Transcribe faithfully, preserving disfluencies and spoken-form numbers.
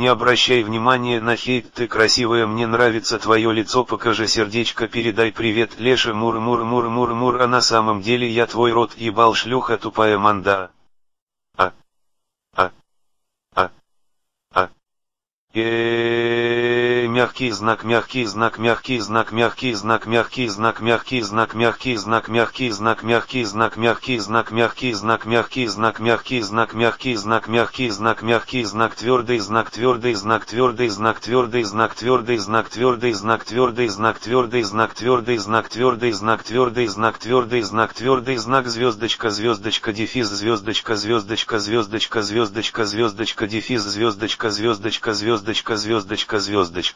Не обращай внимания на хейт, ты красивая, мне нравится твое лицо, покажи сердечко, передай привет Леше, мур мур мур мур мур, а на самом деле я твой рот ебал, шлюха тупая манда. А. А. А. А. Э, мягкий знак, мягкий знак, мягкий знак, мягкий знак, мягкий знак, мягкий знак, мягкий знак, мягкий знак, мягкий знак, мягкий знак, мягкий знак, мягкий знак, мягкий знак, мягкий знак, мягкий знак, мягкий знак, твердый знак, твердый знак, твердый знак, твердый знак, твердый знак, твердый знак, твердый знак, твердый знак, твердый знак, твердый знак, твердый знак, твердый знак, твердый знак, звездочка, звездочка, дефис, звездочка, звездочка, звездочка, звездочка, звездочка, дефис, звездочка, звездочка, звездочка, звездочка, звездочка.